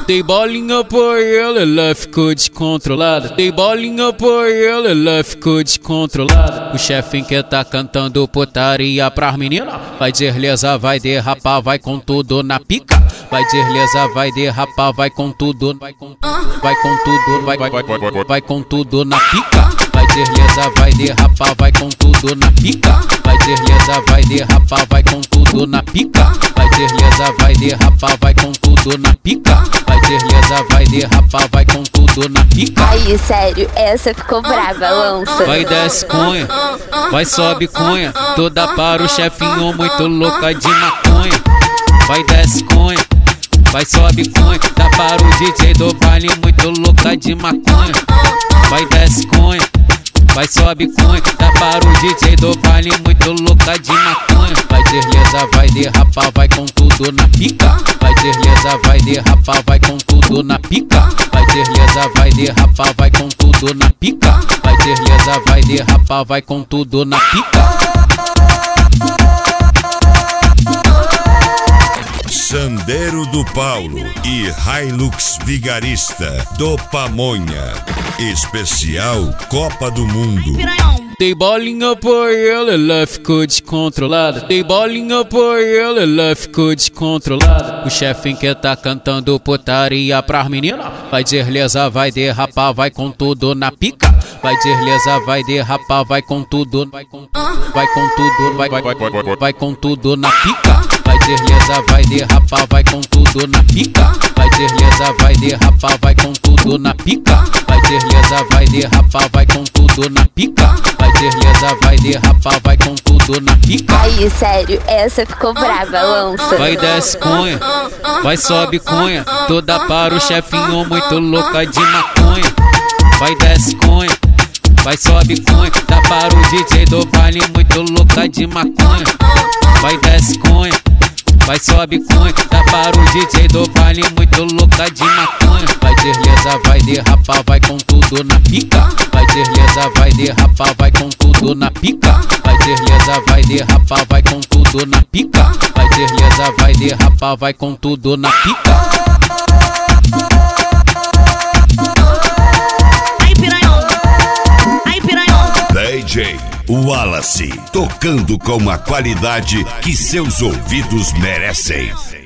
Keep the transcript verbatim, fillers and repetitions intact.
Dei bolinha por ela, ela ficou descontrolada. Dei bolinha por ela, ela ficou descontrolada. O chefe quer tá cantando putaria pras meninas. Vai deslizar, vai derrapar, vai com tudo na pica. Vai deslizar, vai derrapar, vai com tudo. Vai com tudo, vai com tudo, vai, vai, vai, vai, vai com tudo na pica. Vai deslizar, vai derrapar, vai com tudo na pica. Vai deslizar, vai derrapar, vai com tudo na pica. Vai deslizar, vai derrapar, vai com tudo na pica. Vai deslizar, vai derrapar, vai com tudo na pica. Aí, sério, essa ficou brava, lança. Vai desce cunha, vai sobe cunha, toda para o chefinho muito louca de maconha. Vai desce cunha, vai sobe cunha, dá para o D J do baile muito louca de maconha. Vai desce cunha, vai sobe cunha, dá para o D J do baile muito louca de maconha. Vai deslizar, vai derrapar, vai com tudo na pica. Vai deslizar, vai derrapar, vai com tudo na pica. Vai deslizar, vai derrapar, vai com tudo na pica. Vai deslizar, vai derrapar, vai com tudo na pica. Sandero do Paulo e Hilux Vigarista do Pamonha. Especial Copa do Mundo. Dei bolinha por ela, ela ficou descontrolada. Dei bolinha por ela, ela ficou descontrolada. O chefe quer tá cantando putaria pras meninas. Vai deslizar, vai derrapar, vai com tudo na pica. Vai deslizar, vai derrapar, vai com tudo. Vai com tudo, vai com tudo, vai, vai, vai, vai, vai com tudo na pica. Vai deslizar, vai derrapar, vai com tudo na pica. Vai deslizar, vai derrapar, vai com tudo na pica. Vai deslizar, vai derrapar, vai com tudo na pica. Vai deslizar, vai derrapar, vai com tudo na pica. Aí, sério, essa ficou brava, lança. Vai desce cunha, vai sobe cunha, toda para o chefinho muito louca de maconha. Vai desce cunha, vai sobe cunha, dá para o D J do baile muito louca de maconha. Vai desce cunha, vai sobe cunha, dá para o D J do baile muito louca de maconha. Vai deslizar, vai derrapar, vai com tudo na pica. Vai deslizar, vai derrapar, vai com tudo na pica. Vai deslizar, vai derrapar, vai com tudo na pica. Vai deslizar, vai derrapar, vai com tudo na pica. Aí, piranhão. Aí, piranhão. D J Wallace, tocando com a qualidade que seus ouvidos merecem.